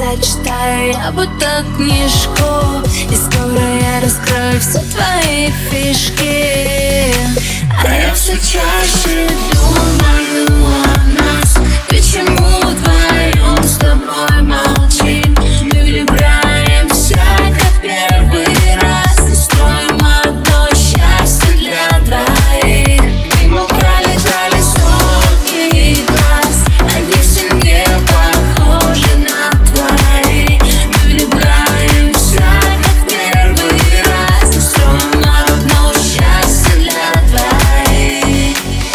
тебя читаю я будто книжку, и скоро я раскрою все твои фишки. А я все чаще думаю о нас. Почему вдвоем с тобой молчим? Мы влюбляемся, как первый раз, и строим одно счастье для двоих. Мимо пролетали сотни глаз, они все не похожи на твои. Мы влюбляемся, как первый раз, и строим одно счастье для двоих.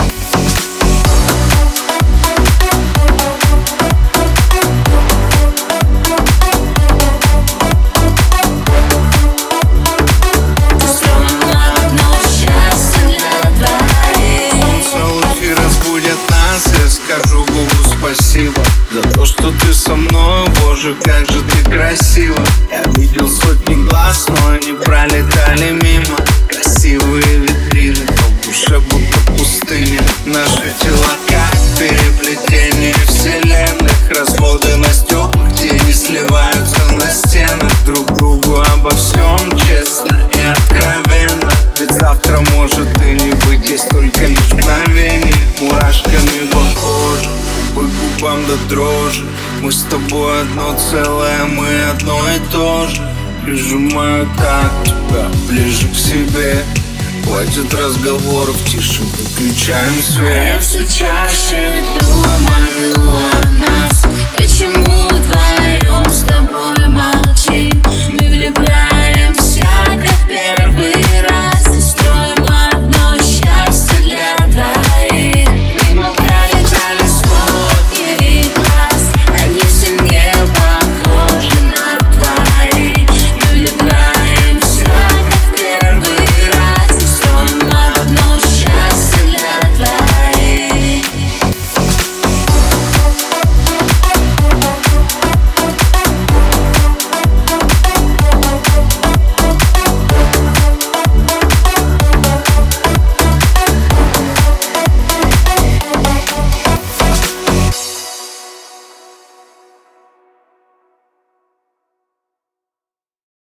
Скажу Богу спасибо за то, что ты со мной. Боже, как же ты красива. Я видел сотни глаз, но они пролетали мимо. Красивые витрины, но в душе будто пустыня. Наши тела как переплетение вселенных. Разводы на стеклах, тени сливаются на стенах. Друг другу обо всем честно и откровенно. Ведь завтра может и не быть, есть только лишь мгновение. Мурашками по коже, по губам до дрожи. Мы с тобой одно целое, мы одно и то же. Прижимаю так тебя ближе к себе. Хватит разговоров, тише выключаем свет. Я все чаще думаю о нас. Почему вдвоем с тобой